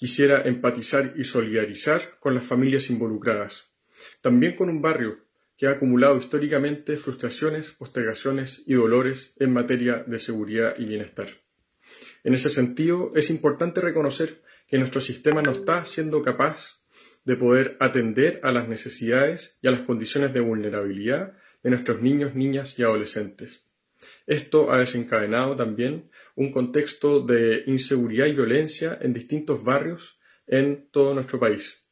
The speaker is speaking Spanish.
Quisiera empatizar y solidarizar con las familias involucradas, también con un barrio que ha acumulado históricamente frustraciones, postergaciones y dolores en materia de seguridad y bienestar. En ese sentido, es importante reconocer que nuestro sistema no está siendo capaz de poder atender a las necesidades y a las condiciones de vulnerabilidad de nuestros niños, niñas y adolescentes. Esto ha desencadenado también un contexto de inseguridad y violencia en distintos barrios en todo nuestro país.